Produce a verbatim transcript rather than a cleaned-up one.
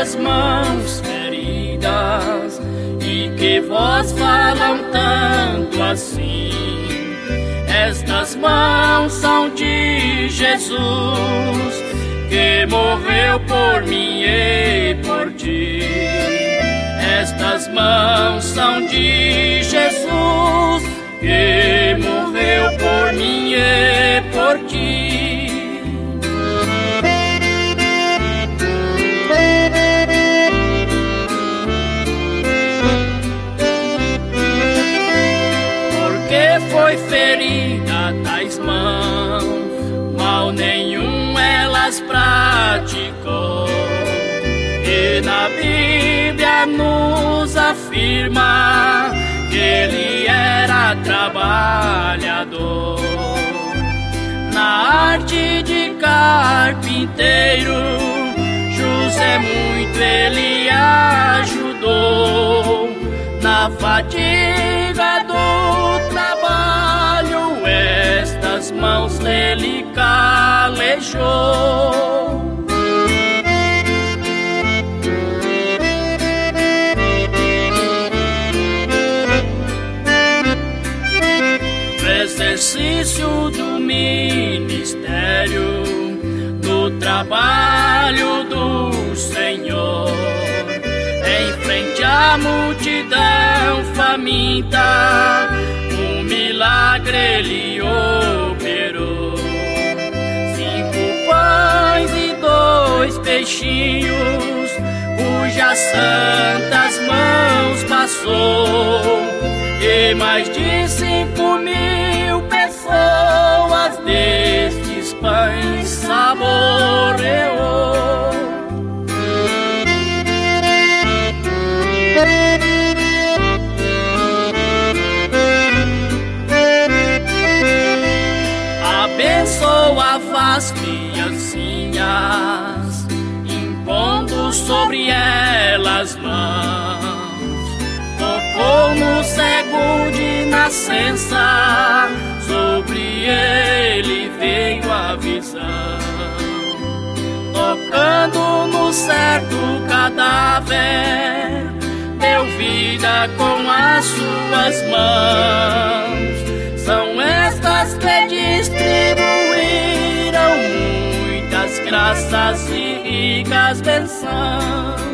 estas mãos feridas e que vós falam tanto assim. Estas mãos são de Jesus, que morreu por mim e por ti. Estas mãos são de Jesus, que morreu por mim e por ti. Porque foi ferida tais mãos, mal nenhum elas praticou. E na Bíblia nos afirma que ele era trabalhador. Na arte de carpinteiro, José muito ele ajudou. Na fadiga do trabalho, estas mãos ele calejou. Exercício do ministério, do trabalho do Senhor, em frente à multidão faminta, um milagre ele operou. Cinco pães e dois peixinhos, cujas santas mãos passou, e mais de cinco mil pessoas destes pães saboreou. Abençoava as criancinhas, impondo sobre elas mãos. Tocou no cego de nascença, sobre ele veio a visão. Tocando no certo cadáver, deu vida com as suas mãos. São estas que distribuíram muitas graças e ricas bênçãos.